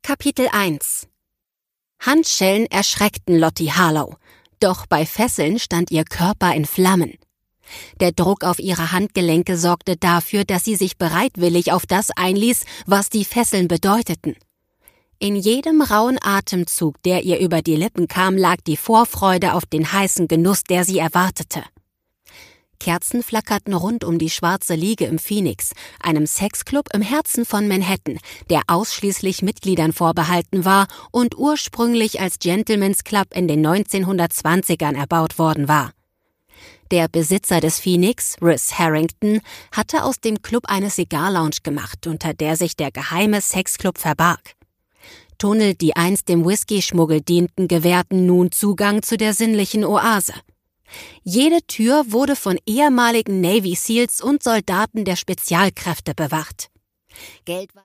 Kapitel 1 Handschellen erschreckten Lottie Harlow, doch bei Fesseln stand ihr Körper in Flammen. Der Druck auf ihre Handgelenke sorgte dafür, dass sie sich bereitwillig auf das einließ, was die Fesseln bedeuteten. In jedem rauen Atemzug, der ihr über die Lippen kam, lag die Vorfreude auf den heißen Genuss, der sie erwartete. Kerzen flackerten rund um die schwarze Liege im Phoenix, einem Sexclub im Herzen von Manhattan, der ausschließlich Mitgliedern vorbehalten war und ursprünglich als Gentleman's Club in den 1920ern erbaut worden war. Der Besitzer des Phoenix, Rhys Harrington, hatte aus dem Club eine Cigar-Lounge gemacht, unter der sich der geheime Sexclub verbarg. Tunnel, die einst dem Whisky-Schmuggel dienten, gewährten nun Zugang zu der sinnlichen Oase. Jede Tür wurde von ehemaligen Navy Seals und Soldaten der Spezialkräfte bewacht. Geld war